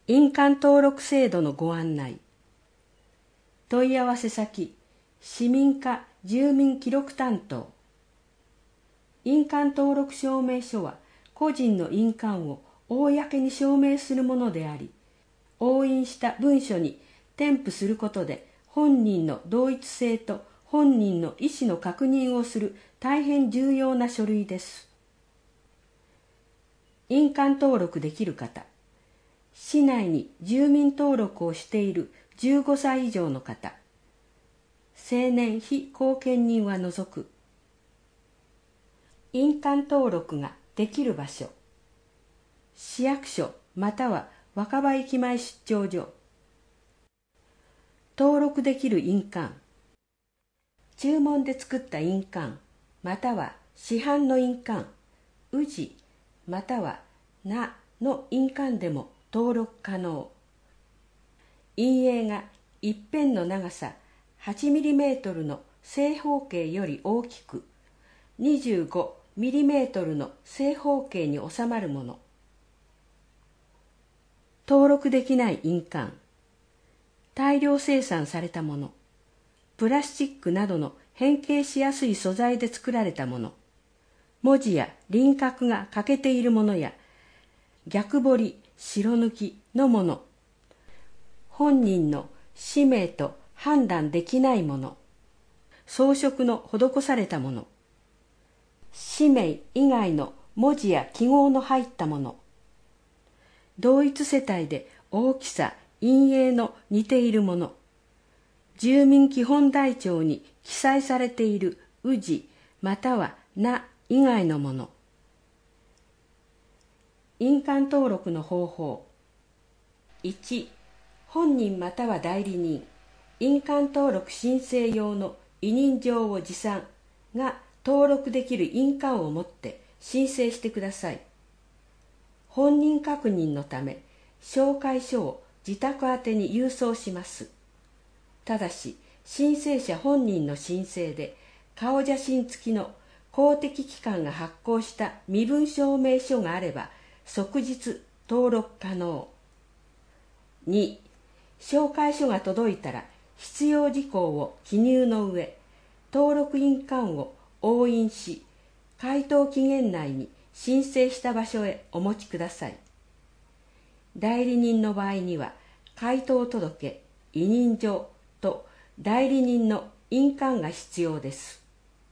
印鑑登録制度のご案内。問い合わせ先、市民課住民記録担当。印鑑登録証明書は個人の印鑑を公に証明するものであり、押印した文書に添付することで本人の同一性と本人の意思の確認をする大変重要な書類です。印鑑登録できる方、市内に住民登録をしている15歳以上の方、成年非後見人は除く。印鑑登録ができる場所、市役所または若葉駅前出張所。登録できる印鑑、注文で作った印鑑または市販の印鑑、宇治または那の印鑑でも登録可能。印影が一辺の長さ 8mm の正方形より大きく 25mm の正方形に収まるもの。登録できない印鑑、大量生産されたもの、プラスチックなどの変形しやすい素材で作られたもの、文字や輪郭が欠けているものや逆彫り、白抜きのもの、本人の氏名と判断できないもの、装飾の施されたもの、氏名以外の文字や記号の入ったもの、同一世帯で大きさ、印影の似ているもの、住民基本台帳に記載されている宇治または那以外のもの。印鑑登録の方法。1、本人または代理人、印鑑登録申請用の委任状を持参が登録できる印鑑を持って申請してください。本人確認のため、紹介書を自宅宛てに郵送します。ただし、申請者本人の申請で、顔写真付きの公的機関が発行した身分証明書があれば、即日登録可能。2、紹介書が届いたら必要事項を記入の上、登録印鑑を押印し、回答期限内に申請した場所へお持ちください。代理人の場合には、回答届、委任状と代理人の印鑑が必要です。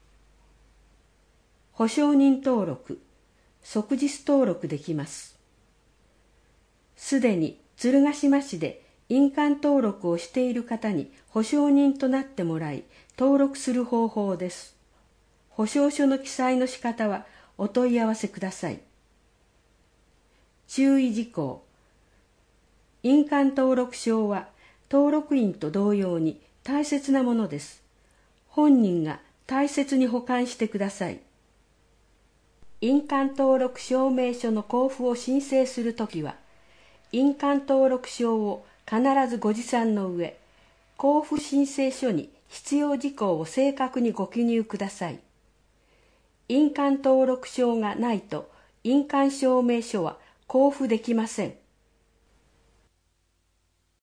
保証人登録、即日登録できます。すでに鶴ヶ島市で印鑑登録をしている方に保証人となってもらい、登録する方法です。保証書の記載の仕方はお問い合わせください。注意事項。印鑑登録証は登録印と同様に大切なものです。本人が大切に保管してください。印鑑登録証明書の交付を申請するときは、印鑑登録証を必ずご持参の上、交付申請書に必要事項を正確にご記入ください。印鑑登録証がないと印鑑証明書は交付できません。